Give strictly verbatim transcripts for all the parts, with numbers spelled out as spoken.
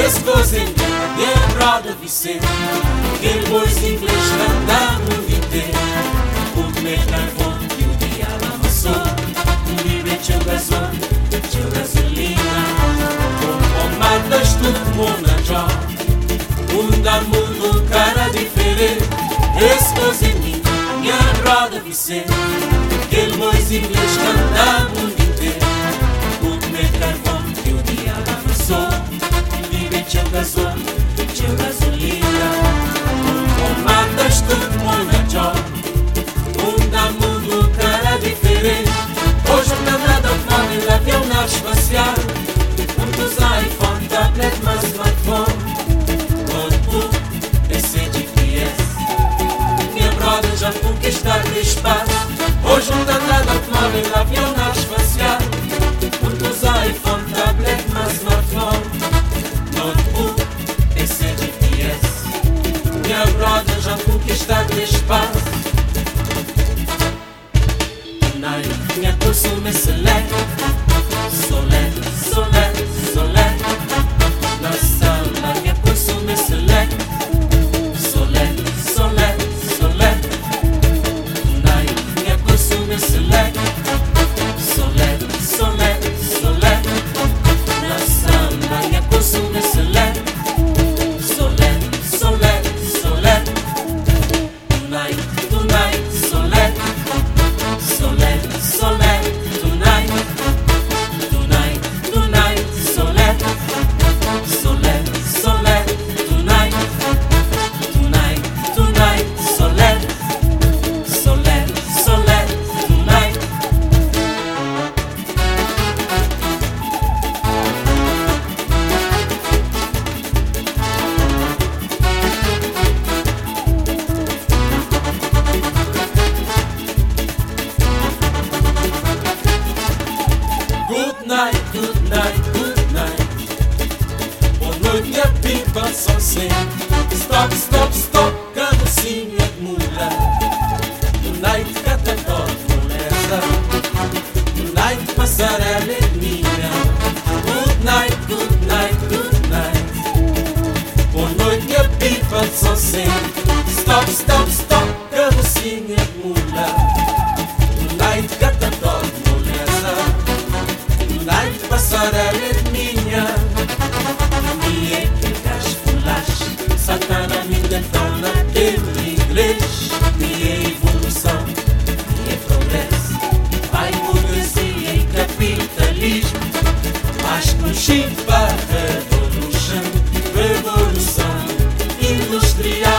esse vozinho de brother Vicente, aquele vozinho inglês canta o mundo inteiro. O meu carvão que o diabo amassou, um livre teu gasol, teu gasolina. Com matas tudo mona já, um da mundo cara diferente. Esse vozinho, minha brother Vicente, aquele vozinho inglês canta o mundo inteiro. O meu carvão que o diabo amassou, teu gasol, teu gasolina. Com matas tudo mona já, um da mundo cara diferente. Hoje não nada automóvel, avião, nave espacial, muitos iPhone, tablet, mas smartphone, notebook, P C, G P S. Minha brother já conquistaram o espaço. Hoje não dá nada automóvel, avião, nave espacial, muitos iPhone, tablet, mas smartphone, notebook, P C, G P S. Minha brother já conquistaram o espaço. Minha consumo é select, solé, solé, solé. Na sala minha consumo é select, solé, solé, solé. Minha consumo é select, solé, solé, solé. Na sala minha consumo é select, solé, solé, solé. Tonight, tonight, solé, solé, solé. Tonight, tonight, tonight, solé, solé, solé. Tonight, tonight, tonight, solé, solé, solé. Tonight. Good night, good night, good night. Boa noite, minha pipa, só sem. Stop, stop, stop, carrocinha de mula. Tonight, catador, molesta. Tonight, passarela é minha. Good night, good night, good night. Boa noite, minha pipa, só sem. Stop, stop, stop, carrocinha de mula. Tonight, catador, molesta. Tonight, passarela é minha. E é que gás fulash, Satana me detona pelo inglês. E é evolução, e é progresso, vai burguesia e capitalismo. Acho que o chip para revolution, revolução industrial.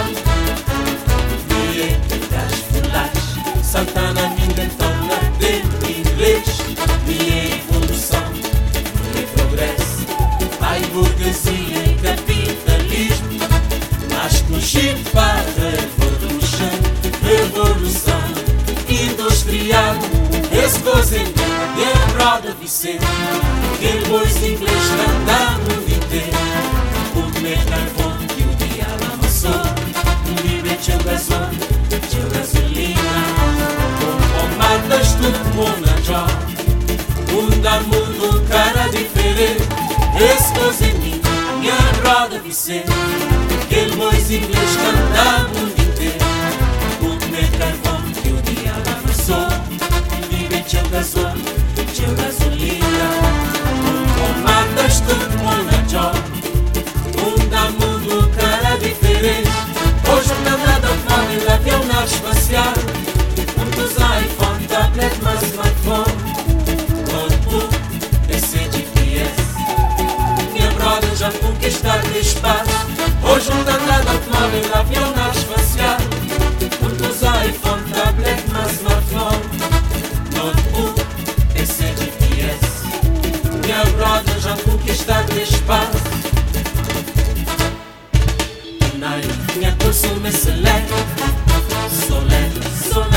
E é que gás fulash, Satana me detona pelo inglês. E é evolução, e é progresso, vai burguesia e capitalismo. Mas que o chip para revolution, revolução industrial. Esse vozinho de brother Vicente, aquele vozinho inglês canta o mundo inteiro. O meu carvão que o diabo amassou, um livre teu gasol, teu gasolina. Com matas tudo mona já, um da mundo cara diferente. Esse vozinho, minha brother Vicente, aquele vozinho inglês canta o mundo inteiro. O meu carvão que o diabo amassou, vive teu gasol, teu gasolina. Com matas tudo mona já, um da mundo cara diferente. Hoje não nada automóvel, avião, nave espacial, muitos iPhone, tablet, mas smartphone, notebook, P C, G P S. Minha brother já conquistaram o espaço. Hoje não dá nada automóvel, avião, nave espacial, muitos iPhone, tablet, mas smartphone, notebook, P C, G P S. Minha brother já conquistaram o espaço. Tonight, minha consumo é select, solé, solé.